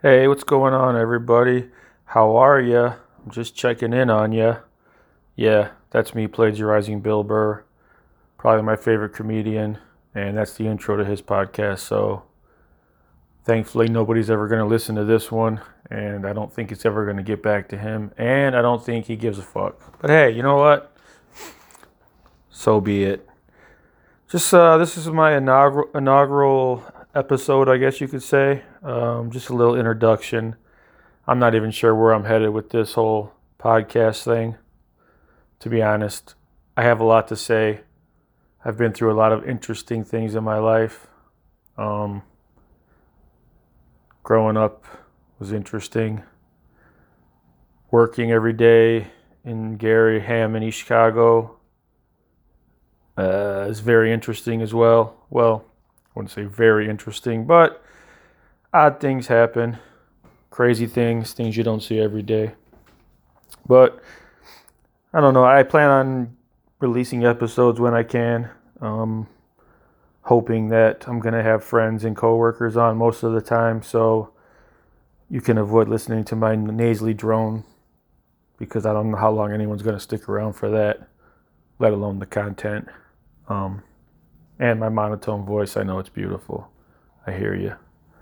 Hey, what's going on, everybody? How are ya? I'm just checking in on ya. Yeah, that's me plagiarizing Bill Burr, probably my favorite comedian, and that's the intro to his podcast. So, thankfully, nobody's ever going to listen to this one, and I don't think it's ever going to get back to him, and I don't think he gives a fuck. But hey, you know what? So be it. This is my inaugural episode, I guess you could say. Just a little introduction. I'm not even sure where I'm headed with this whole podcast thing. To be honest, I have a lot to say. I've been through a lot of interesting things in my life. Growing up was interesting. Working every day in Gary, Hammond, East Chicago is very interesting as well. Well, I wouldn't say very interesting, but odd things happen. Crazy things you don't see every day. But I don't know. I plan on releasing episodes when I can. Hoping that I'm going to have friends and coworkers on most of the time, so you can avoid listening to my nasally drone, because I don't know how long anyone's going to stick around for that, let alone the content. And my monotone voice, I know it's beautiful. I hear you.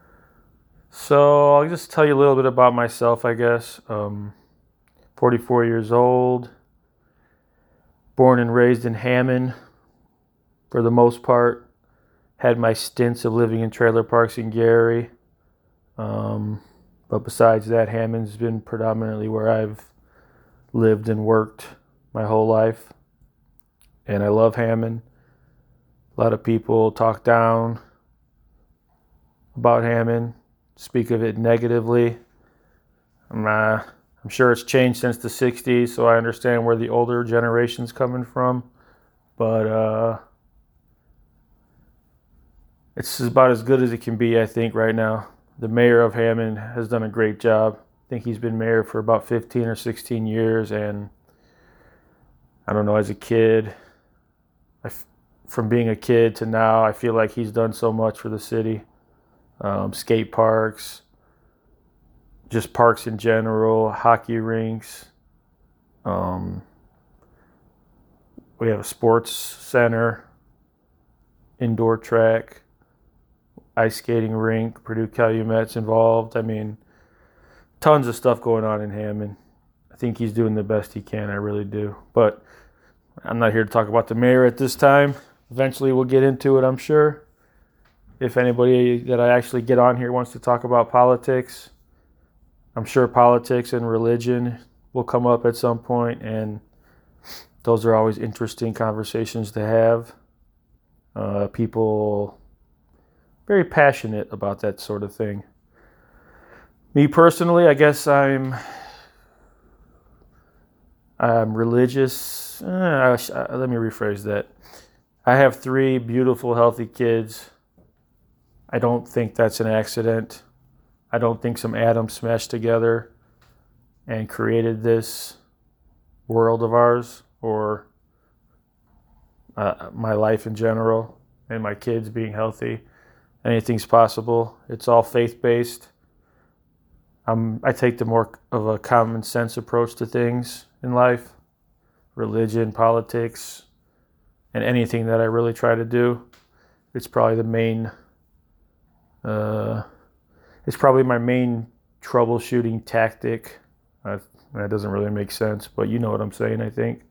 So I'll just tell you a little bit about myself, I guess. 44 years old, born and raised in Hammond for the most part. Had my stints of living in trailer parks in Gary. But besides that, Hammond's been predominantly where I've lived and worked my whole life. And I love Hammond. A lot of people talk down about Hammond, speak of it negatively. I'm sure it's changed since the 60s, so I understand where the older generation's coming from. But it's about as good as it can be, I think, right now. The mayor of Hammond has done a great job. I think he's been mayor for about 15 or 16 years, and I don't know, as a kid, from being a kid to now, I feel like he's done so much for the city. Skate parks, just parks in general, hockey rinks. We have a sports center, indoor track, ice skating rink, Purdue Calumet's involved. I mean, tons of stuff going on in Hammond. I think he's doing the best he can, I really do. But I'm not here to talk about the mayor at this time. Eventually we'll get into it, I'm sure. If anybody that I actually get on here wants to talk about politics, I'm sure politics and religion will come up at some point, and those are always interesting conversations to have. People very passionate about that sort of thing. Me personally, I guess I'm religious. Let me rephrase that. I have 3 beautiful, healthy kids. I don't think that's an accident. I don't think some atoms smashed together and created this world of ours, or my life in general, and my kids being healthy. Anything's possible. It's all faith-based. I take the more of a common sense approach to things in life. Religion, politics, and anything that I really try to do. It's probably my main troubleshooting tactic. That doesn't really make sense, but you know what I'm saying, I think.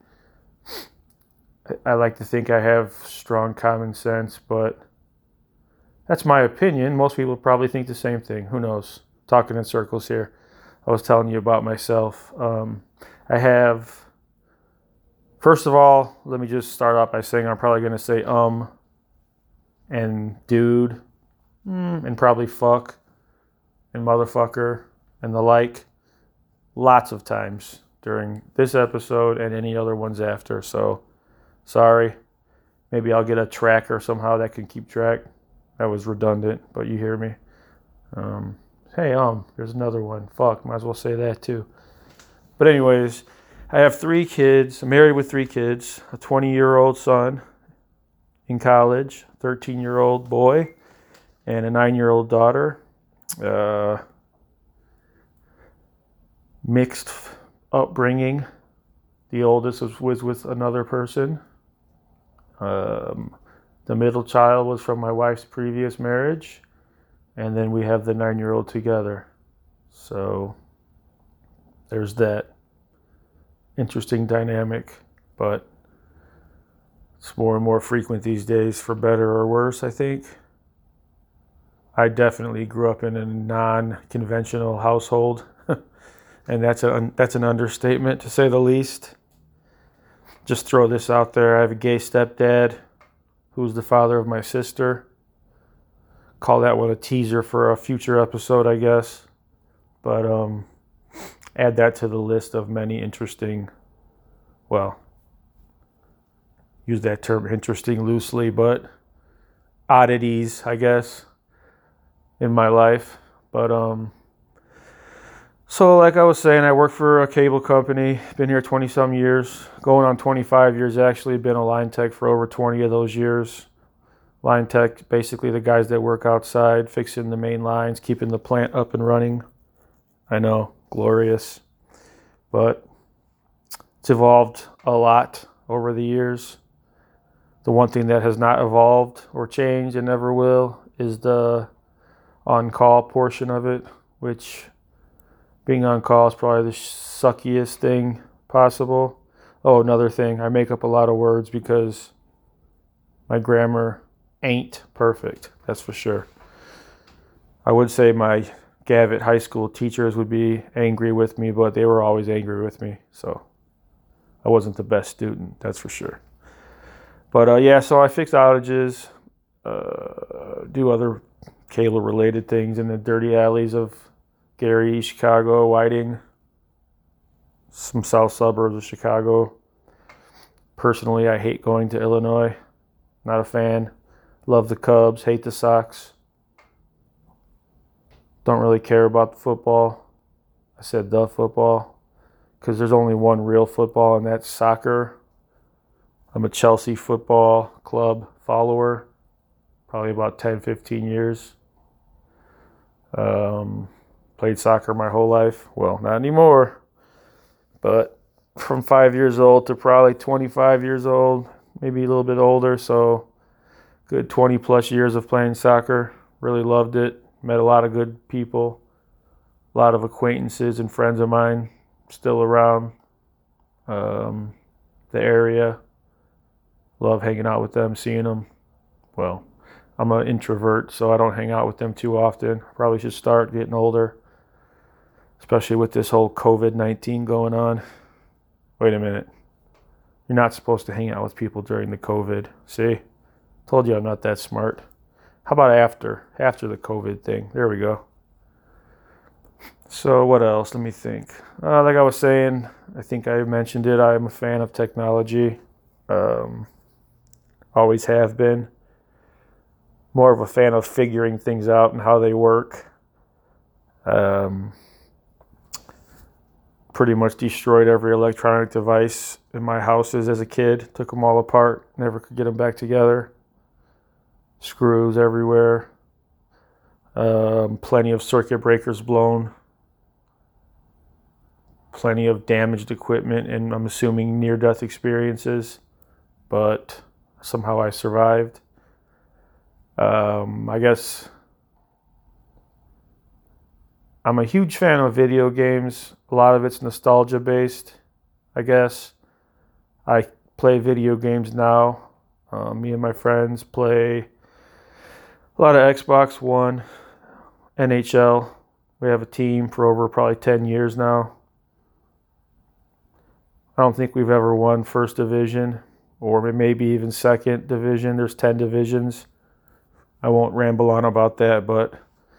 I like to think I have strong common sense, but that's my opinion. Most people probably think the same thing. Who knows? Talking in circles here. I was telling you about myself. First of all, let me just start off by saying I'm probably going to say and dude and probably fuck and motherfucker and the like lots of times during this episode and any other ones after. So, sorry. Maybe I'll get a tracker somehow that can keep track. That was redundant, but you hear me. Hey, there's another one. Fuck, might as well say that too. But anyways, I have 3 kids. I'm married with 3 kids. A 20-year-old son in college, 13-year-old boy, and a 9-year-old daughter. mixed upbringing. The oldest was with another person. The middle child was from my wife's previous marriage. And then we have the 9-year-old together. So there's that interesting dynamic. But it's more and more frequent these days, for better or worse, I think. I definitely grew up in a non-conventional household. And that's an understatement, to say the least. Just throw this out there. I have a gay stepdad who's the father of my sister. Call that one a teaser for a future episode, I guess. But add that to the list of many interesting, well, use that term interesting loosely, but oddities, I guess, in my life. But so like I was saying, I work for a cable company. Been here 20 some years, going on 25 years actually. Been a line tech for over 20 of those years. Line tech, basically the guys that work outside, fixing the main lines, keeping the plant up and running. I know, glorious. But it's evolved a lot over the years. The one thing that has not evolved or changed and never will is the on-call portion of it, which being on call is probably the suckiest thing possible. Oh, another thing, I make up a lot of words because my grammar ain't perfect, that's for sure. I would say my Gavitt High School teachers would be angry with me, but they were always angry with me, so I wasn't the best student, that's for sure. But yeah, so I fix outages, do other cable-related things in the dirty alleys of Gary, Chicago, Whiting, some south suburbs of Chicago. Personally, I hate going to Illinois. Not a fan. Love the Cubs, hate the Sox. Don't really care about the football. I said the football because there's only one real football, and that's soccer. I'm a Chelsea Football Club follower, probably about 10, 15 years. Played soccer my whole life. Well, not anymore. But from 5 years old to probably 25 years old, maybe a little bit older. So good 20 plus years of playing soccer. Really loved it. Met a lot of good people. A lot of acquaintances and friends of mine still around the area. Love hanging out with them, seeing them. Well, I'm an introvert, so I don't hang out with them too often. Probably should start getting older, especially with this whole COVID-19 going on. Wait a minute. You're not supposed to hang out with people during the COVID. See? Told you I'm not that smart. How about after the COVID thing? There we go. So what else? Let me think. Like I was saying, I think I mentioned it. I'm a fan of technology. Always have been. More of a fan of figuring things out and how they work. Pretty much destroyed every electronic device in my houses as a kid. Took them all apart. Never could get them back together. Screws everywhere. Plenty of circuit breakers blown. Plenty of damaged equipment, and I'm assuming near-death experiences. But somehow I survived. I guess I'm a huge fan of video games. A lot of it's nostalgia based, I guess. I play video games now. Me and my friends play a lot of Xbox One, NHL. We have a team for over probably 10 years now. I don't think we've ever won first division or maybe even second division. There's 10 divisions. I won't ramble on about that, but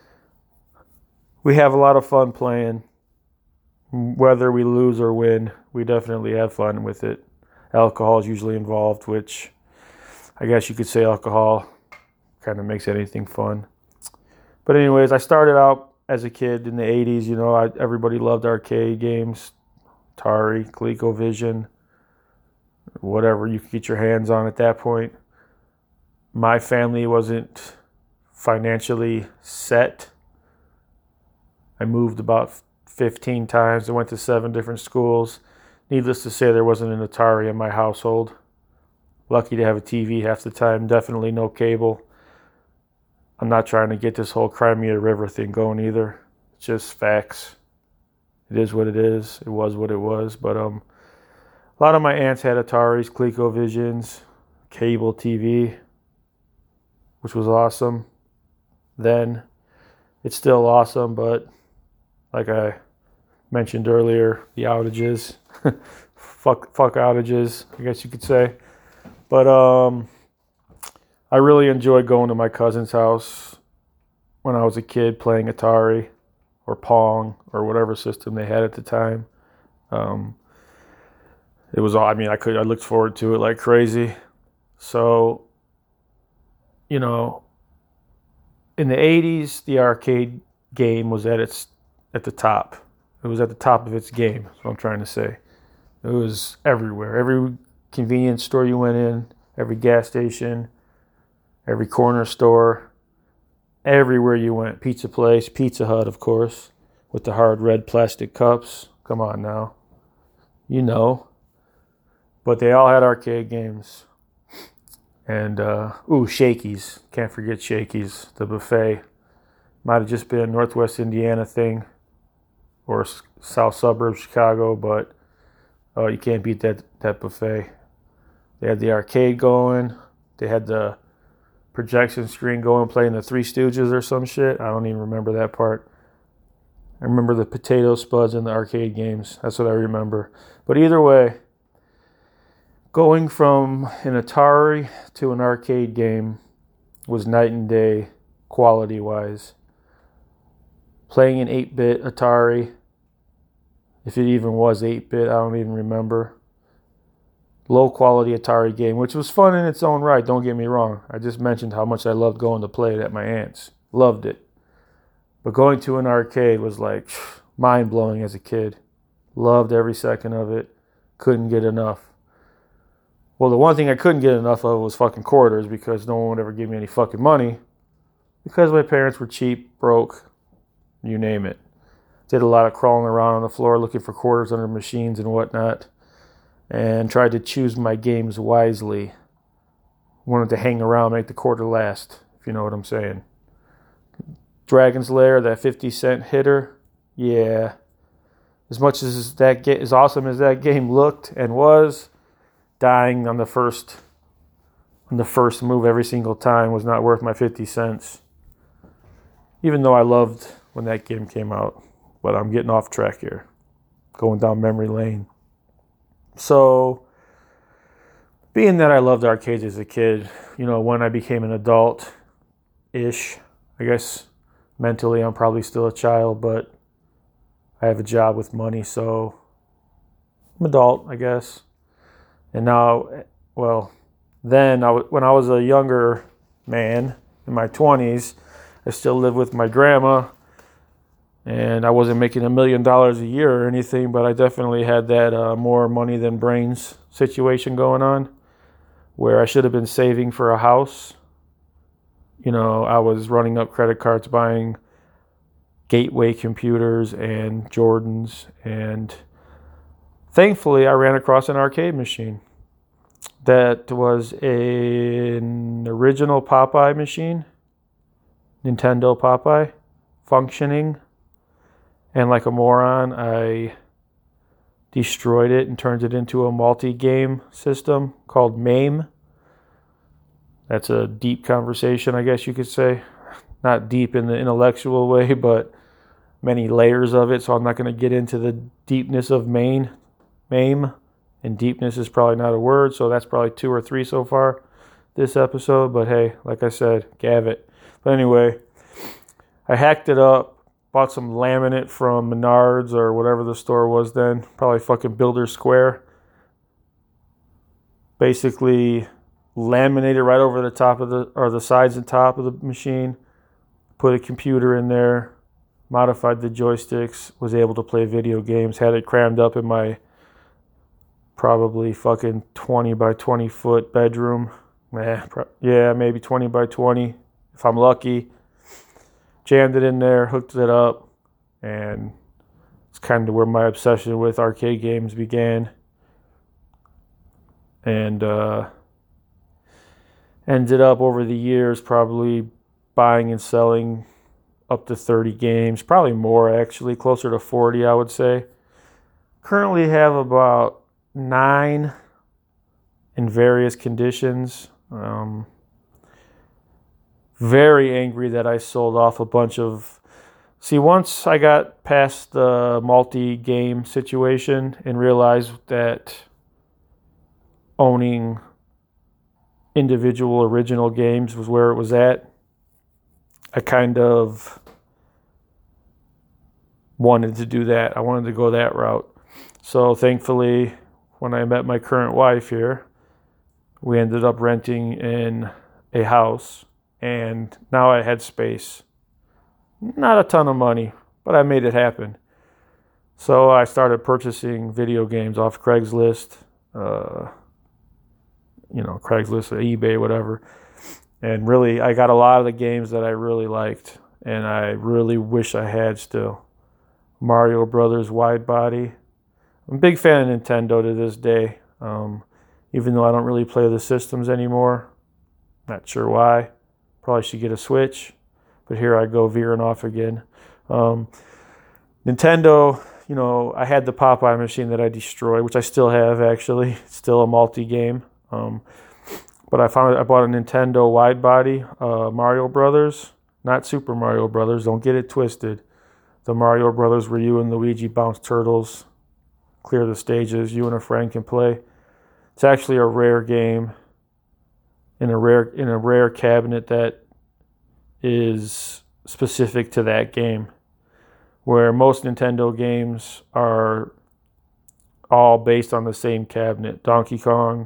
we have a lot of fun playing. Whether we lose or win, we definitely have fun with it. Alcohol is usually involved, which I guess you could say alcohol kind of makes anything fun. But anyways, I started out as a kid in the 80s. You know, everybody loved arcade games, Atari, ColecoVision, whatever you could get your hands on at that point. My family wasn't financially set. I moved about 15 times. I went to 7 different schools. Needless to say, there wasn't an Atari in my household. Lucky to have a TV half the time. Definitely no cable. I'm not trying to get this whole Crimea River thing going either. It's just facts. It is what it is. It was what it was. But a lot of my aunts had Ataris, ColecoVisions, cable TV, which was awesome. Then it's still awesome, but like I mentioned earlier, the outages, fuck outages, I guess you could say. But I really enjoyed going to my cousin's house when I was a kid, playing Atari or Pong or whatever system they had at the time. It was all, I looked forward to it like crazy. So, in the 80s, the arcade game was at the top. It was at the top of its game, that's what I'm trying to say. It was everywhere. Every convenience store you went in, every gas station, every corner store, everywhere you went. Pizza place, Pizza Hut, of course, with the hard red plastic cups. Come on now. But they all had arcade games. And, Shakey's. Can't forget Shakey's, the buffet. Might have just been a Northwest Indiana thing or South Suburbs Chicago, but you can't beat that buffet. They had the arcade going. They had the projection screen going, playing the Three Stooges or some shit. I don't even remember that part. I remember the potato spuds in the arcade games. That's what I remember. But either way, going from an Atari to an arcade game was night and day quality-wise. Playing an 8-bit Atari, if it even was 8-bit, I don't even remember. Low-quality Atari game, which was fun in its own right, don't get me wrong. I just mentioned how much I loved going to play it at my aunt's. Loved it. But going to an arcade was like mind-blowing as a kid. Loved every second of it. Couldn't get enough. Well, the one thing I couldn't get enough of was fucking quarters, because no one would ever give me any fucking money. Because my parents were cheap, broke, you name it. Did a lot of crawling around on the floor looking for quarters under machines and whatnot. And tried to choose my games wisely. Wanted to hang around, make the quarter last, if you know what I'm saying. Dragon's Lair, that 50-cent hitter, yeah. As much as as awesome as that game looked and was, dying on the first move every single time was not worth my 50 cents. Even though I loved when that game came out. But I'm getting off track here. Going down memory lane. So, being that I loved arcades as a kid, when I became an adult-ish, I guess mentally I'm probably still a child, but I have a job with money, so I'm adult, I guess. And now, when I was a younger man, in my 20s, I still lived with my grandma, and I wasn't making $1 million a year or anything, but I definitely had that more money than brains situation going on, where I should have been saving for a house. I was running up credit cards, buying Gateway computers and Jordans, and thankfully I ran across an arcade machine that was an original Popeye machine, Nintendo Popeye, functioning. And like a moron, I destroyed it and turned it into a multi-game system called MAME. That's a deep conversation, I guess you could say. Not deep in the intellectual way, but many layers of it. So I'm not going to get into the deepness of MAME. And deepness is probably not a word, so that's probably 2 or 3 so far this episode. But hey, like I said, gav it. But anyway, I hacked it up. Bought some laminate from Menards or whatever the store was then. Probably fucking Builder Square. Basically laminated right over the top of the sides and top of the machine. Put a computer in there. Modified the joysticks. Was able to play video games. Had it crammed up in my probably fucking 20 by 20 foot bedroom. Maybe 20 by 20 if I'm lucky. Jammed it in there, hooked it up, and It's kind of where my obsession with arcade games began. And ended up over the years probably buying and selling up to 30 games, probably more actually, closer to 40 I would say. Currently have about 9 in various conditions. Very angry that I sold off a bunch of... See, once I got past the multi-game situation and realized that owning individual original games was where it was at, I kind of wanted to do that. I wanted to go that route. So thankfully, when I met my current wife here, we ended up renting in a house, and now I had space. Not a ton of money, but I made it happen. So I started purchasing video games off Craigslist, Craigslist or eBay, whatever. And really, I got a lot of the games that I really liked, and I really wish I had still. Mario Brothers Wide Body. I'm a big fan of Nintendo to this day, even though I don't really play the systems anymore. Not sure why. Probably should get a Switch, but here I go veering off again. Nintendo, I had the Popeye machine that I destroyed, which I still have actually. It's still a multi-game. But I bought a Nintendo wide body Mario Brothers, not Super Mario Brothers. Don't get it twisted. The Mario Brothers where you and Luigi bounce turtles, clear the stages. You and a friend can play. It's actually a rare game in a rare cabinet that is specific to that game, where most Nintendo games are all based on the same cabinet. Donkey Kong,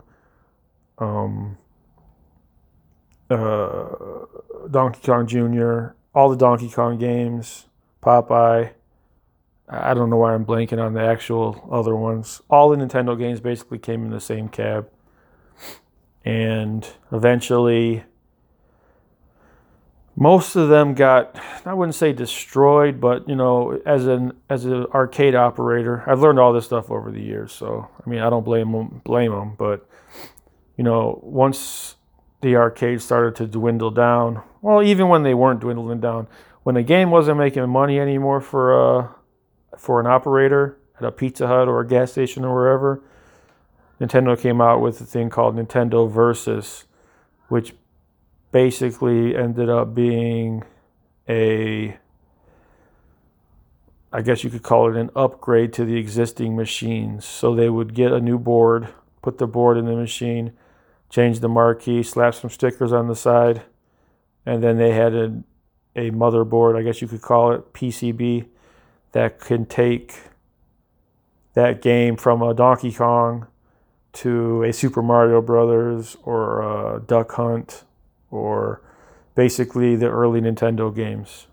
Donkey Kong Jr., all the Donkey Kong games, Popeye. I don't know why I'm blanking on the actual other ones. All the Nintendo games basically came in the same cab. And eventually, most of them got, I wouldn't say destroyed, but, as an arcade operator, I've learned all this stuff over the years. So, I don't blame them. But, once the arcades started to dwindle down, well, even when they weren't dwindling down, when the game wasn't making money anymore for an operator at a Pizza Hut or a gas station or wherever, Nintendo came out with a thing called Nintendo Versus, which basically ended up being I guess you could call it an upgrade to the existing machines. So they would get a new board, put the board in the machine, change the marquee, slap some stickers on the side, and then they had a motherboard, I guess you could call it, PCB, that can take that game from a Donkey Kong to a Super Mario Brothers or a Duck Hunt, or basically the early Nintendo games.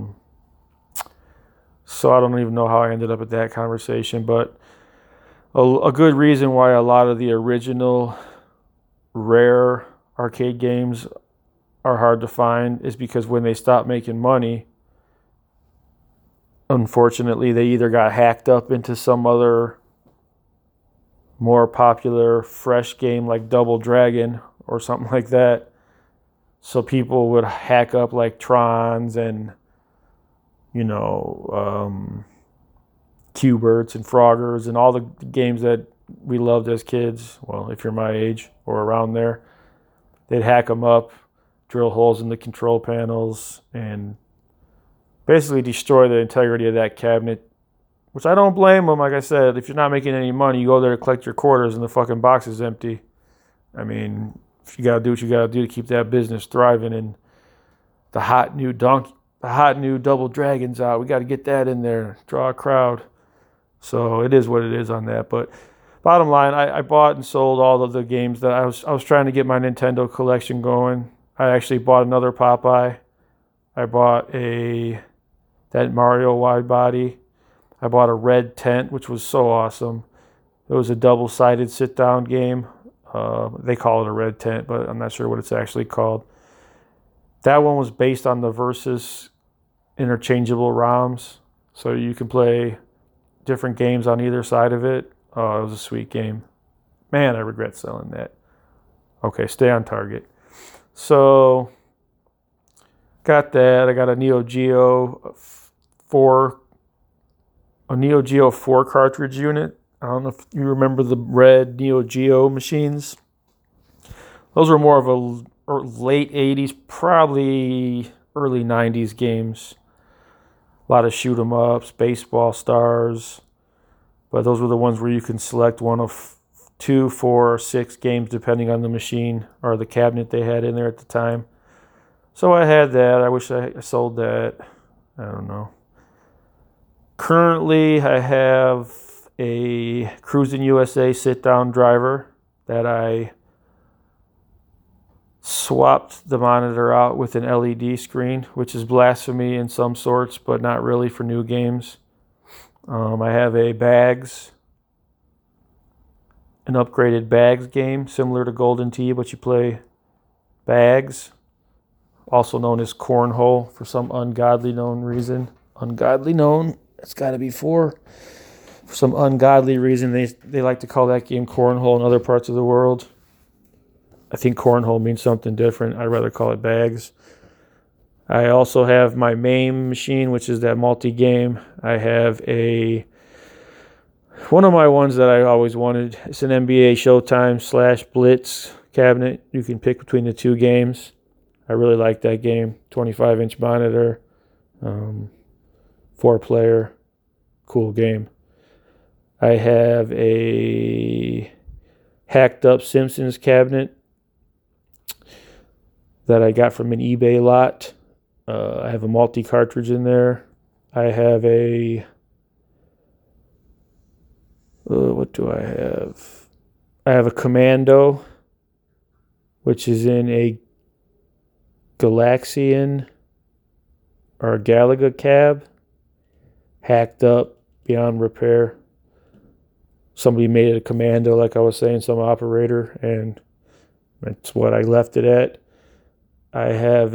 So I don't even know how I ended up at that conversation, but a good reason why a lot of the original rare arcade games are hard to find is because when they stopped making money, unfortunately, they either got hacked up into some other more popular fresh game like Double Dragon or something like that. So people would hack up like Trons and, Q*berts and Froggers and all the games that we loved as kids. Well, if you're my age or around there, they'd hack them up, drill holes in the control panels, and basically destroy the integrity of that cabinet, which I don't blame them. Like I said, if you're not making any money, you go there to collect your quarters and the fucking box is empty. If you got to do what you got to do to keep that business thriving, and the hot new Double Dragon's out, we got to get that in there, draw a crowd. So it is what it is on that. But bottom line, I bought and sold all of the games that I was trying to get my Nintendo collection going. I actually bought another Popeye. I bought that Mario wide body. I bought a Red Tent, which was so awesome. It was a double-sided sit-down game. They call it a Red Tent, but I'm not sure what it's actually called. That one was based on the Versus interchangeable ROMs. So you can play different games on either side of it. Oh, it was a sweet game. Man, I regret selling that. Okay, stay on target. So, got that. I got a Neo Geo 4 cartridge unit. I don't know if you remember the red Neo Geo machines. Those were more of a late 80s, probably early 90s games. A lot of shoot 'em ups, baseball stars. But those were the ones where you can select one of 2, 4, or 6 games depending on the machine or the cabinet they had in there at the time. So I had that. I wish I sold that. I don't know. Currently, I have a Cruis'n USA sit-down driver that I swapped the monitor out with an LED screen, which is blasphemy in some sorts, but not really for new games. I have an upgraded bags game, similar to Golden Tee, but you play bags, also known as cornhole for some ungodly known reason. Ungodly known, it's got to be for some ungodly reason. They like to call that game cornhole in other parts of the world. I think cornhole means something different. I'd rather call it bags. I also have my MAME machine, which is that multi-game. I have one of my ones that I always wanted. It's an NBA Showtime / Blitz cabinet. You can pick between the 2 games. I really like that game. 25-inch monitor, 4-player, cool game. I have a hacked up Simpsons cabinet that I got from an eBay lot. I have a multi-cartridge in there. I have what do I have? I have a Commando, which is in a Galaxian or a Galaga cab, hacked up beyond repair. Somebody made it a Commando, like I was saying, some operator, and that's what I left it at. I have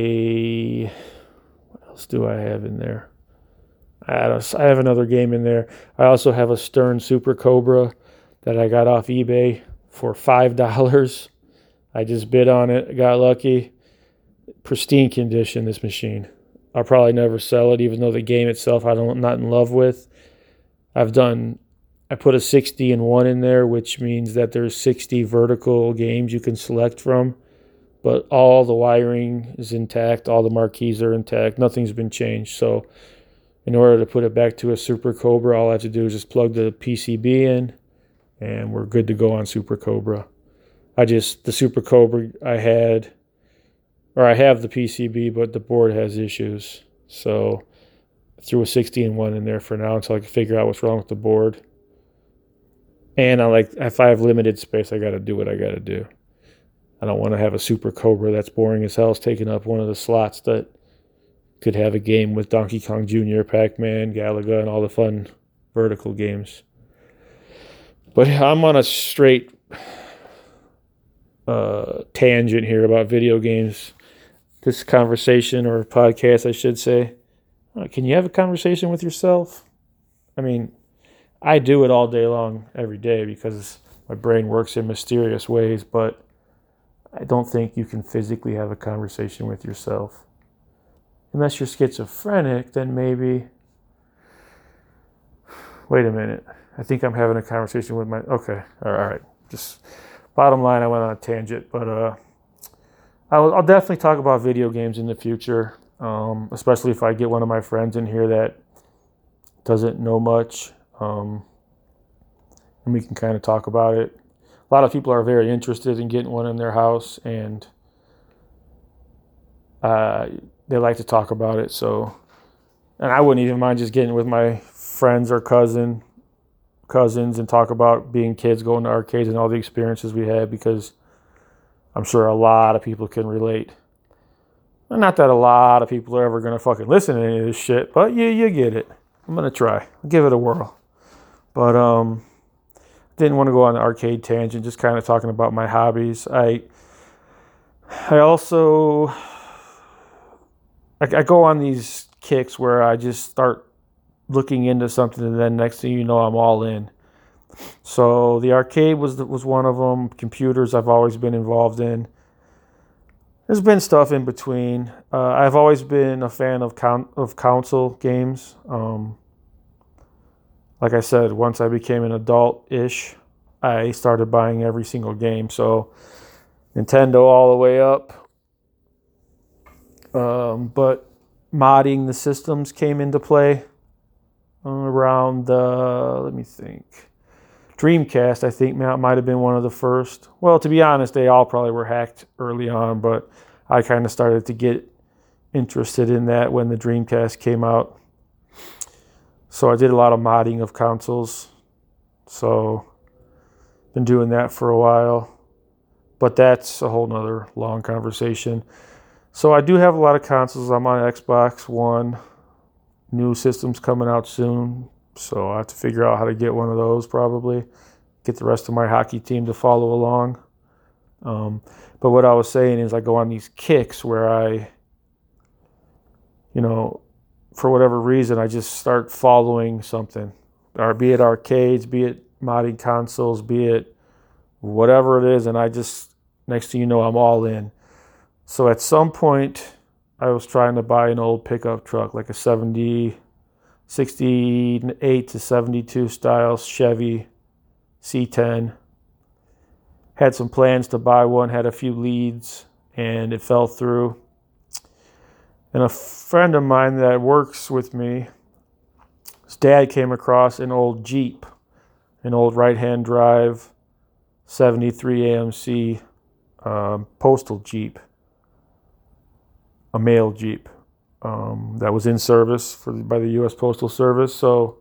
what else do I have in there? I have another game in there. I also have a Stern Super Cobra that I got off eBay for $5. I just bid on it. I got lucky. Pristine condition, this machine. I'll probably never sell it, even though the game itself I'm not in love with. I put a 60-in-1 in there, which means that there's 60 vertical games you can select from. But all the wiring is intact. All the marquees are intact. Nothing's been changed. So in order to put it back to a Super Cobra, all I have to do is just plug the PCB in, and we're good to go on Super Cobra. The Super Cobra I have the PCB, but the board has issues. So I threw a 60-in-1 in there for now until I can figure out what's wrong with the board. And if I have limited space, I got to do what I got to do. I don't want to have a Super Cobra that's boring as hell. It's taking up one of the slots that could have a game with Donkey Kong Jr., Pac-Man, Galaga, and all the fun vertical games. But I'm on a straight tangent here about video games. This conversation, or podcast, I should say. Can you have a conversation with yourself? I mean, I do it all day long, every day, because my brain works in mysterious ways, but I don't think you can physically have a conversation with yourself. Unless you're schizophrenic, then maybe. Wait a minute. I think I'm having a conversation with okay, all right. Just bottom line, I went on a tangent, but I'll definitely talk about video games in the future, especially if I get one of my friends in here that doesn't know much, and we can kind of talk about it. A lot of people are very interested in getting one in their house, and they like to talk about it. So, and I wouldn't even mind just getting with my friends or cousins and talk about being kids, going to arcades, and all the experiences we had, because I'm sure a lot of people can relate. Not that a lot of people are ever going to fucking listen to any of this shit, but you get it. I'm going to try. I'll give it a whirl. But didn't want to go on an arcade tangent, just kind of talking about my hobbies. I also... I go on these kicks where I just start looking into something, and then next thing you know, I'm all in. So the arcade was one of them. Computers I've always been involved in. There's been stuff in between. I've always been a fan of console games. Like I said, once I became an adult-ish, I started buying every single game. So Nintendo all the way up. But modding the systems came into play around let me think. Dreamcast, I think, might have been one of the first. Well, to be honest, they all probably were hacked early on, but I kind of started to get interested in that when the Dreamcast came out. So I did a lot of modding of consoles. So been doing that for a while. But that's a whole nother long conversation. So I do have a lot of consoles. I'm on Xbox One. New systems coming out soon. So I have to figure out how to get one of those probably. Get the rest of my hockey team to follow along. But what I was saying is I go on these kicks where I, for whatever reason, I just start following something. Or be it arcades, be it modding consoles, be it whatever it is. And I just, next thing you know, I'm all in. So at some point, I was trying to buy an old pickup truck, like a 68 to 72 style Chevy C10. Had some plans to buy one, had a few leads, and it fell through. And a friend of mine that works with me, his dad came across an old Jeep, an old right-hand drive 73 AMC postal Jeep, a mail Jeep. That was in service by the U.S. Postal Service. So,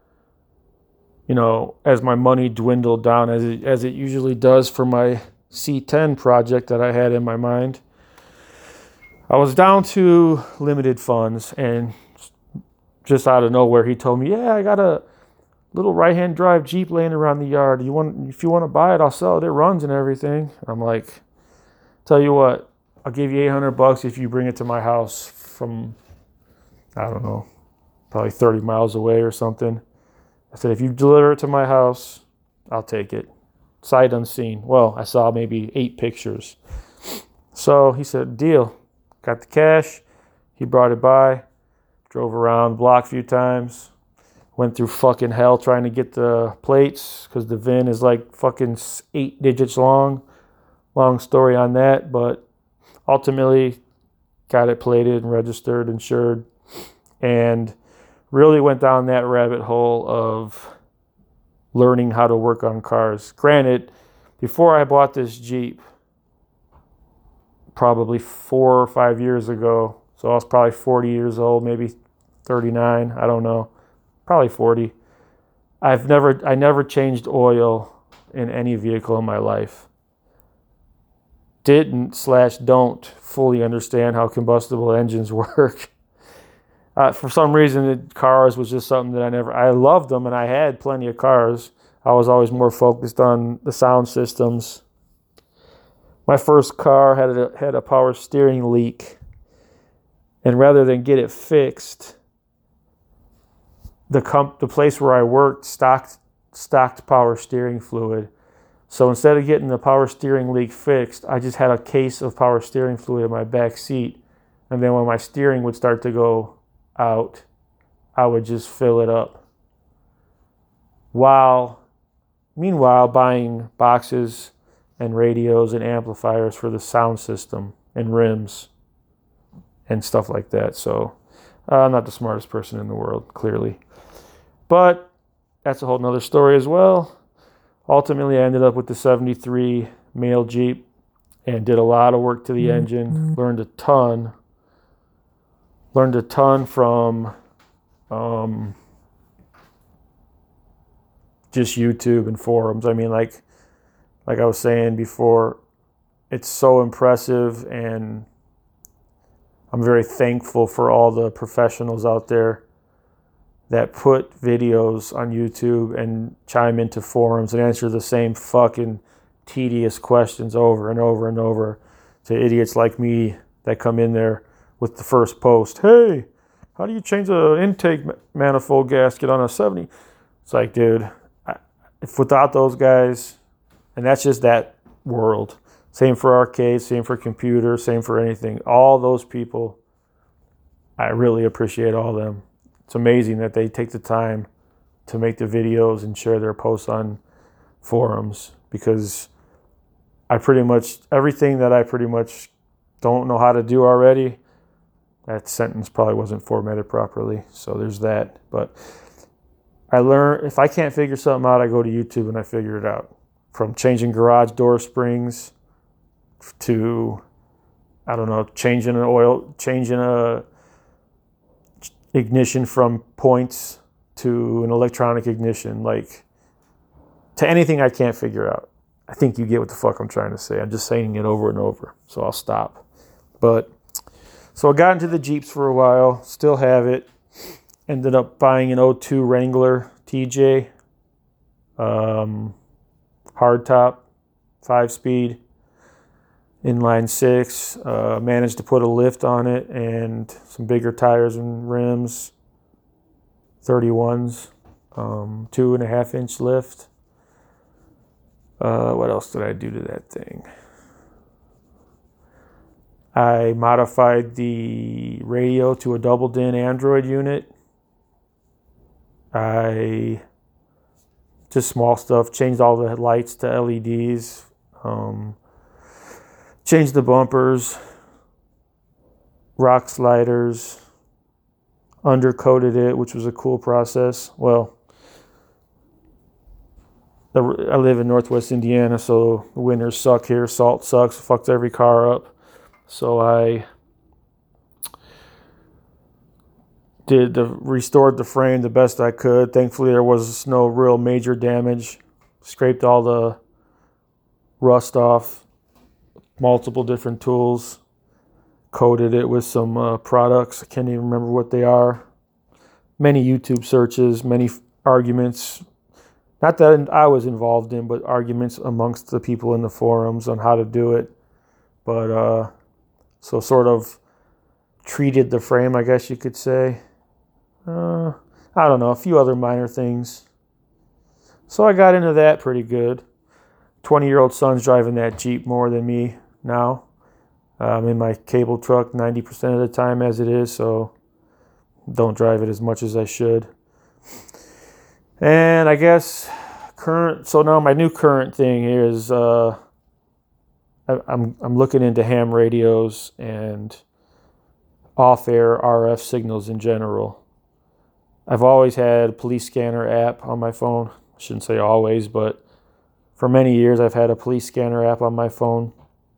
as my money dwindled down, as it usually does for my C10 project that I had in my mind, I was down to limited funds, and just out of nowhere, he told me, "Yeah, I got a little right-hand drive Jeep laying around the yard. If you want to buy it, I'll sell it. It runs and everything." I'm like, "Tell you what, I'll give you $800 if you bring it to my house from, I don't know, probably 30 miles away or something." I said, "If you deliver it to my house, I'll take it. Sight unseen." Well, I saw maybe 8 pictures. So he said, "Deal." Got the cash. He brought it by. Drove around the block a few times. Went through fucking hell trying to get the plates because the VIN is like fucking 8 digits long. Long story on that, but ultimately got it plated and registered, insured, and really went down that rabbit hole of learning how to work on cars. Granted, before I bought this Jeep, probably 4 or 5 years ago, so I was probably 40 years old, maybe 39, I don't know, probably 40. I never changed oil in any vehicle in my life. Don't fully understand how combustible engines work. For some reason, cars was just something that I loved them, and I had plenty of cars. I was always more focused on the sound systems. My first car had a power steering leak, and rather than get it fixed, the place where I worked stocked power steering fluid. So instead of getting the power steering leak fixed, I just had a case of power steering fluid in my back seat, and then when my steering would start to go out, I would just fill it up. Meanwhile, buying boxes and radios and amplifiers for the sound system and rims and stuff like that. So I'm not the smartest person in the world, clearly. But that's a whole nother story as well. Ultimately, I ended up with the 73 mail Jeep and did a lot of work to the engine. Learned a ton from just YouTube and forums. I mean, like I was saying before, it's so impressive, and I'm very thankful for all the professionals out there that put videos on YouTube and chime into forums and answer the same fucking tedious questions over and over and over to idiots like me that come in there with the first post. "Hey, how do you change an intake manifold gasket on a 70? It's like, dude, if without those guys, and that's just that world. Same for arcades, same for computers, same for anything. All those people, I really appreciate all of them. It's amazing that they take the time to make the videos and share their posts on forums, because everything that I pretty much don't know how to do already, that sentence probably wasn't formatted properly. So there's that. But I learn, if I can't figure something out, I go to YouTube and I figure it out. From changing garage door springs to, I don't know, changing a ignition from points to an electronic ignition, like to anything I can't figure out. I think you get what the fuck I'm trying to say. I'm just saying it over and over, so I'll stop. But so I got into the Jeeps for a while, still have it. Ended up buying an 02 Wrangler TJ, hardtop, 5-speed, inline 6. Managed to put a lift on it and some bigger tires and rims, 31s, 2.5-inch lift. What else did I do to that thing? I modified the radio to a double DIN Android unit. Just small stuff, changed all the lights to LEDs, changed the bumpers, rock sliders, undercoated it, which was a cool process. Well, I live in Northwest Indiana, so the winters suck here. Salt sucks, fucks every car up. So I restored the frame the best I could. Thankfully, there was no real major damage. Scraped all the rust off, multiple different tools. Coated it with some products. I can't even remember what they are. Many YouTube searches, many arguments. Not that I was involved in, but arguments amongst the people in the forums on how to do it. But so sort of treated the frame, I guess you could say. I don't know, a few other minor things. So I got into that pretty good. 20-year-old son's driving that Jeep more than me now. I'm in my cable truck 90% of the time as it is, so don't drive it as much as I should. And I guess so now my new current thing is I'm looking into ham radios and off-air RF signals in general. I've always had a police scanner app on my phone. I shouldn't say always, but for many years I've had a police scanner app on my phone.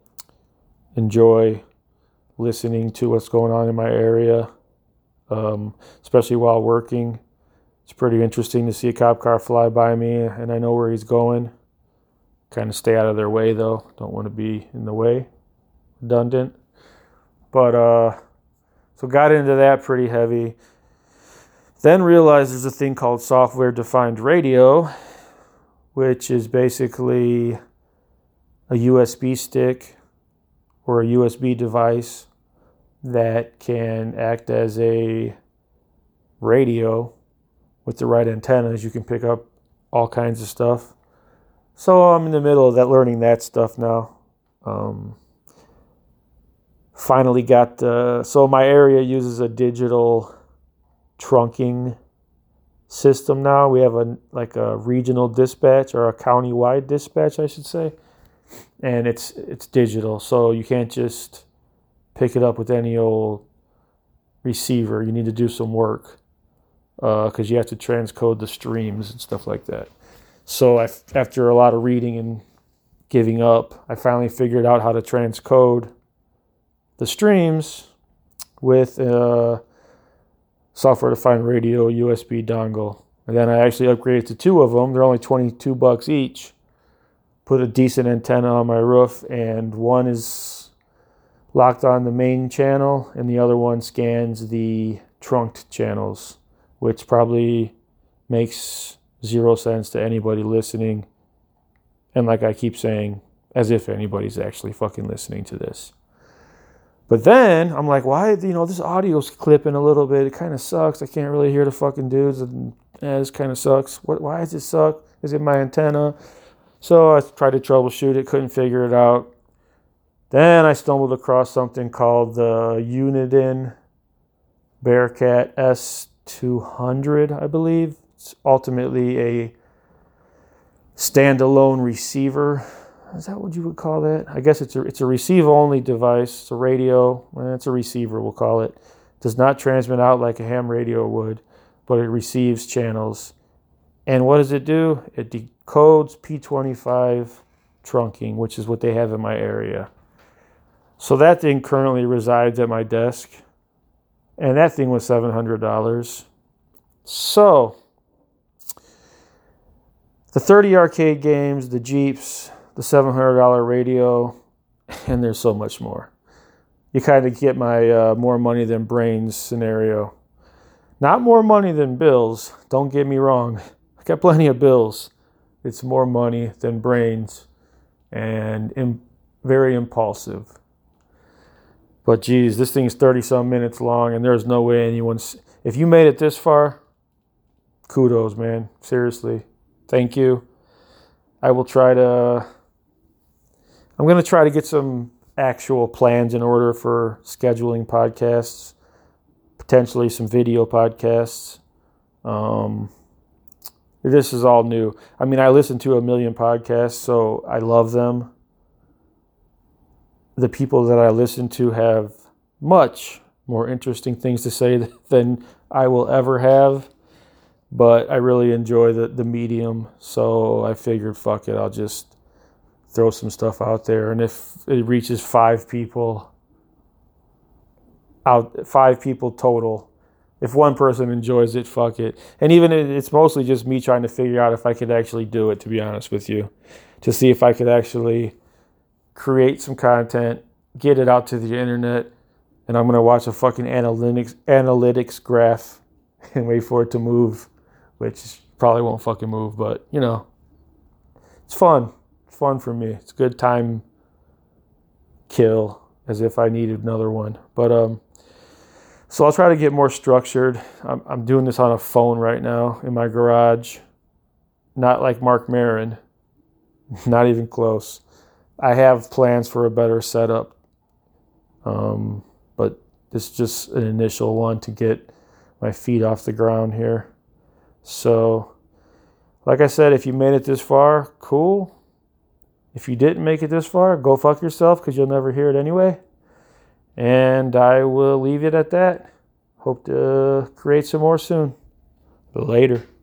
Enjoy listening to what's going on in my area, especially while working. It's pretty interesting to see a cop car fly by me and I know where he's going. Kind of stay out of their way though. Don't want to be in the way. Redundant. But so got into that pretty heavy. Then realized there's a thing called software-defined radio, which is basically a USB stick or a USB device that can act as a radio with the right antennas. You can pick up all kinds of stuff. So I'm in the middle of learning that stuff now. Finally got so my area uses a digital trunking system now. We have a regional dispatch, or a county-wide dispatch, I should say. And it's digital, so you can't just pick it up with any old receiver. You need to do some work because you have to transcode the streams and stuff like that. So after a lot of reading and giving up, I finally figured out how to transcode the streams with software-defined radio USB dongle. And then I actually upgraded to 2 of them. They're only $22 each. Put a decent antenna on my roof, and one is locked on the main channel, and the other one scans the trunked channels, which probably makes 0 sense to anybody listening. And like I keep saying, as if anybody's actually fucking listening to this. But then I'm like, why, this audio's clipping a little bit. It kind of sucks. I can't really hear the fucking dudes. And this kind of sucks. Why does it suck? Is it my antenna? So I tried to troubleshoot it, couldn't figure it out. Then I stumbled across something called the Uniden Bearcat S200, I believe. It's ultimately a standalone receiver. Is that what you would call that? I guess it's a receive-only device. It's a radio. Well, it's a receiver, we'll call it. Does not transmit out like a ham radio would, but it receives channels. And what does it do? It decodes P25 trunking, which is what they have in my area. So that thing currently resides at my desk. And that thing was $700. So the 30 arcade games, the Jeeps, the $700 radio, and there's so much more. You kind of get my more money than brains scenario. Not more money than bills, don't get me wrong. I got plenty of bills. It's more money than brains and very impulsive. But geez, this thing's 30-some minutes long, and there's no way anyone's... If you made it this far, kudos, man. Seriously. Thank you. I'm going to try to get some actual plans in order for scheduling podcasts, potentially some video podcasts. This is all new. I mean, I listen to a million podcasts, so I love them. The people that I listen to have much more interesting things to say than I will ever have. But I really enjoy the medium, so I figured, fuck it, I'll just throw some stuff out there. And if it reaches 5 people total, if one person enjoys it, fuck it. And even it's mostly just me trying to figure out if I could actually do it, to be honest with you, to see if I could actually create some content, get it out to the internet, and I'm going to watch a fucking analytics graph and wait for it to move, which probably won't fucking move, but, it's fun. It's fun for me. It's a good time kill, as if I needed another one. But, so I'll try to get more structured. I'm doing this on a phone right now in my garage. Not like Mark Maron. Not even close. I have plans for a better setup. But this is just an initial one to get my feet off the ground here. So, like I said, if you made it this far, cool. If you didn't make it this far, go fuck yourself, because you'll never hear it anyway. And I will leave it at that. Hope to create some more soon. Later.